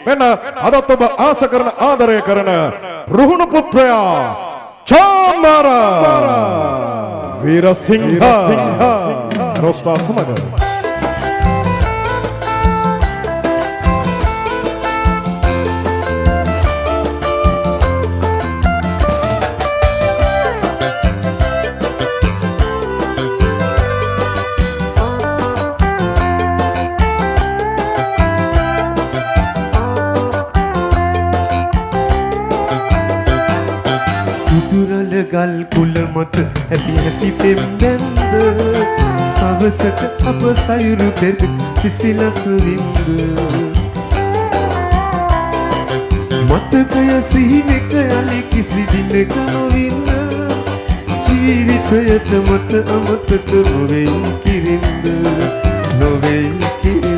මෙන්න අදත් ඔබ ආස කරන ආදරය කරන රුහුණු පුත්‍රයා චාමර වීරසිංහ රොස්ටා සමග ගල් කුල මත හැපි හැපි පෙම්බැන්ද සවසට අප සයුරු පෙර සිසිලස වින්ද මතකය සිහිනක යලි කිසි දිනක නොවින්න ජීවිතයට මට අමතක නොවෙයි කිරින්ද නොවෙයි කිරින්ද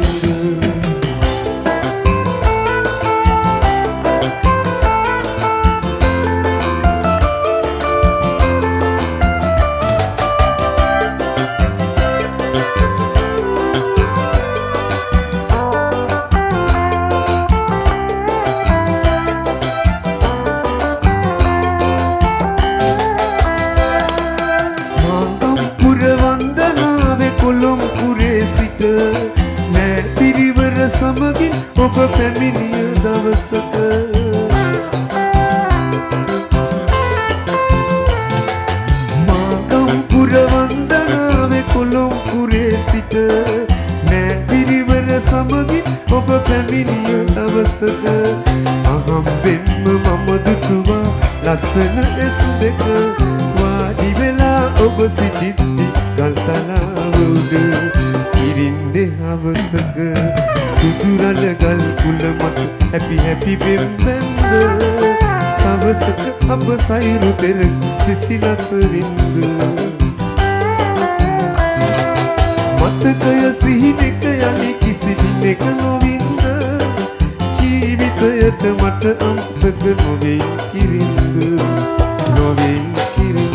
සමගින් ඔබ පැමිණිය දවසක මාගම්පුර වන්දනාවේ කොළොම්පුරේ සිට නෑ පිරිවර සමගින් ඔබ පැමිණිය දවසක අහම්බෙන්ම මම දුටුවා ලස්සන ඇස් දෙක වාඩි වෙලා ඔබ සිටිද්දි ගල්තලාව උඩ ඉරින්දේ හවසක සුදුරල ගල් කුල මත හැපි හැපි පෙම්බැන්ද සවසට අප සයුරු පෙර සිසිලස වින්ද මතකය සිහිනක යලි කිසි දිනක නොවින්ද ජීවිතයට මට අමතක නොවෙයි කිරින්ද නොවෙයි කිරින්ද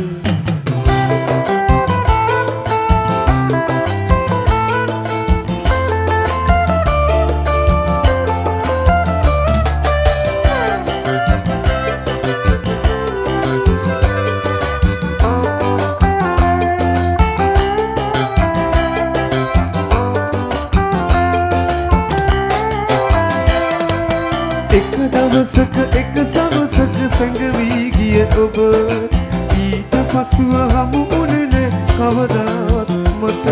එක සවසක සැඟවී ගිය ඔබ ඊට පසුව හමු වුණේ කවදාවත් මට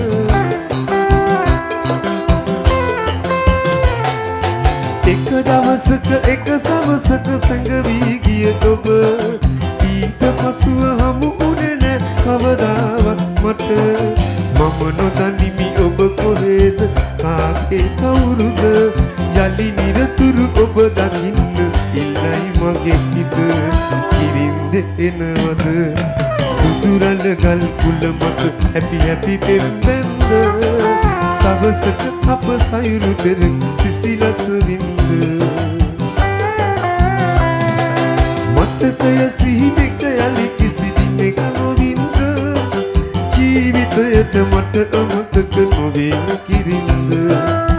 එක දවසක එක සවසක සැඟවී ගිය ඔබ ඊට පසුව හමු වුණේ කවදාවත් මට මම නොදනිමි ඔබ කොහෙද කාගේ කවුරුද යලි නිරතුරු ඔබ දකින්න ඉල්ලයි මගේ හිත කිරින්ද එනවද සුදුරල ගල් කුල මත හැපි හැපි පෙම්බැන්ද සවසට අප සයුරු පෙර සිසිලස වින්ද මතකය සිහිනක යලි කිසි දිනක නොවින්ද ජීවිතයට මට අමතක නොවෙයි කිරින්ද